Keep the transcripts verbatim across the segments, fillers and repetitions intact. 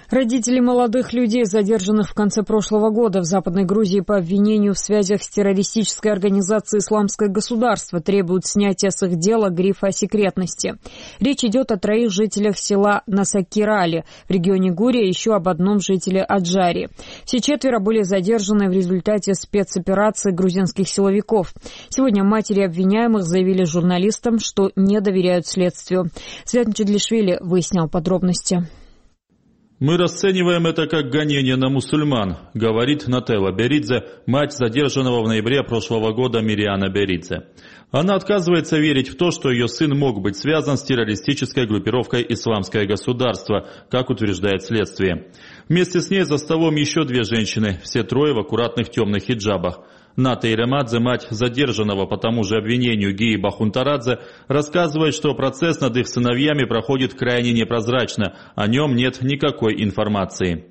Родители молодых людей, задержанных в конце прошлого года в Западной Грузии по обвинению в связях с террористической организацией «Исламское государство», требуют снятия с их дела грифа о секретности. Речь идет о троих жителях села Насакирали в регионе Гурия и еще об одном жителе Аджари. Все четверо были задержаны в результате спецоперации грузинских силовиков. Сегодня матери обвиняемых заявили журналистам, что не доверяют следствию. Свят Мчедлишвили выяснял подробности. «Мы расцениваем это как гонение на мусульман», — говорит Нателла Беридзе, мать задержанного в ноябре прошлого года Мириана Беридзе. Она отказывается верить в то, что ее сын мог быть связан с террористической группировкой «Исламское государство», как утверждает следствие. Вместе с ней за столом еще две женщины, все трое в аккуратных темных хиджабах. Ната Иремадзе, мать задержанного по тому же обвинению Гии Бахунтарадзе, рассказывает, что процесс над их сыновьями проходит крайне непрозрачно, о нем нет никакой информации.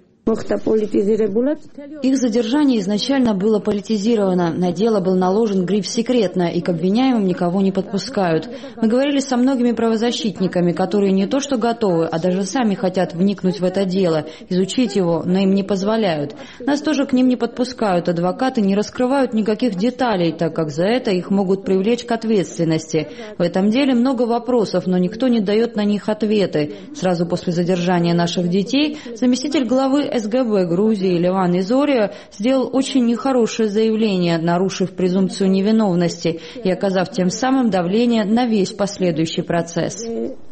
Их задержание изначально было политизировано, на дело был наложен гриф «секретно», и к обвиняемым никого не подпускают. Мы говорили со многими правозащитниками, которые не то что готовы, а даже сами хотят вникнуть в это дело, изучить его, но им не позволяют. Нас тоже к ним не подпускают, адвокаты не раскрывают никаких деталей, так как за это их могут привлечь к ответственности. В этом деле много вопросов, но никто не дает на них ответы. Сразу после задержания наших детей заместитель главы СГБ Грузии Леван Изория сделал очень нехорошее заявление, нарушив презумпцию невиновности и оказав тем самым давление на весь последующий процесс.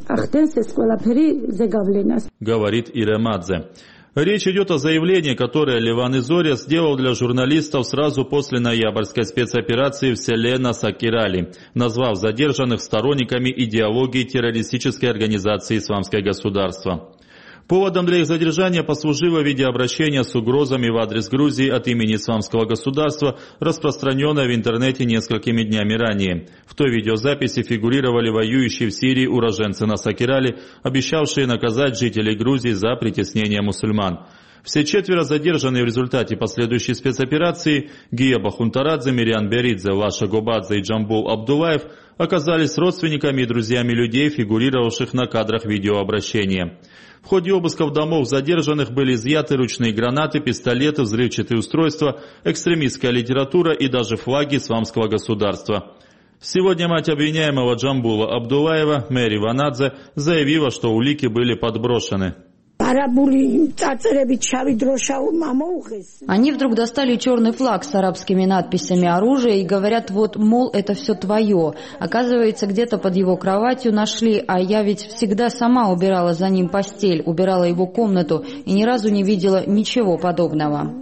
Говорит Иремадзе. Речь идет о заявлении, которое Леван Изория сделал для журналистов сразу после ноябрьской спецоперации в селе Насакирали, назвав задержанных сторонниками идеологии террористической организации «Исламское государство». Поводом для их задержания послужило видеообращение с угрозами в адрес Грузии от имени Исламского государства, распространенное в интернете несколькими днями ранее. В той видеозаписи фигурировали воюющие в Сирии уроженцы Насакирали, обещавшие наказать жителей Грузии за притеснение мусульман. Все четверо задержанные в результате последующей спецоперации Гия Бахунтарадзе, Мириан Беридзе, Лаша Гобадзе и Джамбул Абдулаев оказались родственниками и друзьями людей, фигурировавших на кадрах видеообращения. В ходе обысков домов задержанных были изъяты ручные гранаты, пистолеты, взрывчатые устройства, экстремистская литература и даже флаги исламского государства. Сегодня мать обвиняемого Джамбула Абдулаева, Мэри Ванадзе, заявила, что улики были подброшены. Они вдруг достали черный флаг с арабскими надписями «Оружие» и говорят, вот, мол, это все твое. Оказывается, где-то под его кроватью нашли, а я ведь всегда сама убирала за ним постель, убирала его комнату и ни разу не видела ничего подобного.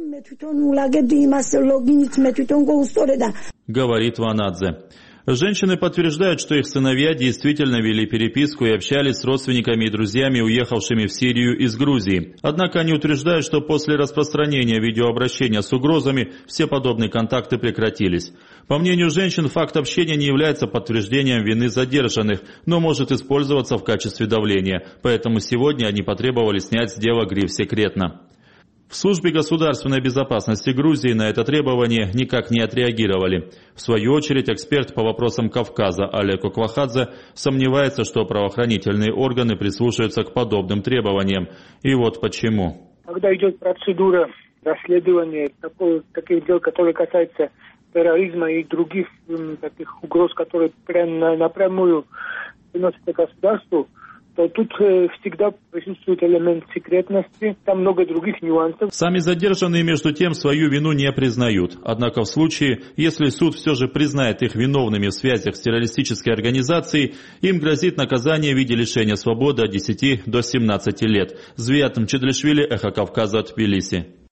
Говорит Ванадзе. Женщины подтверждают, что их сыновья действительно вели переписку и общались с родственниками и друзьями, уехавшими в Сирию из Грузии. Однако они утверждают, что после распространения видеообращения с угрозами все подобные контакты прекратились. По мнению женщин, факт общения не является подтверждением вины задержанных, но может использоваться в качестве давления, поэтому сегодня они потребовали снять с дела гриф «секретно». В службе государственной безопасности Грузии на это требование никак не отреагировали. В свою очередь, эксперт по вопросам Кавказа Олег Оквахадзе сомневается, что правоохранительные органы прислушаются к подобным требованиям. И вот почему. Когда идет процедура расследования такого, таких дел, которые касаются терроризма и других м, таких угроз, которые прям, напрямую приносят государству, то тут э, всегда присутствует элемент секретности, там много других нюансов. Сами задержанные, между тем, свою вину не признают. Однако в случае, если суд все же признает их виновными в связях с террористической организацией, им грозит наказание в виде лишения свободы от десяти до семнадцати лет. Свят Мчедлишвили, Эхо Кавказа, Тбилиси.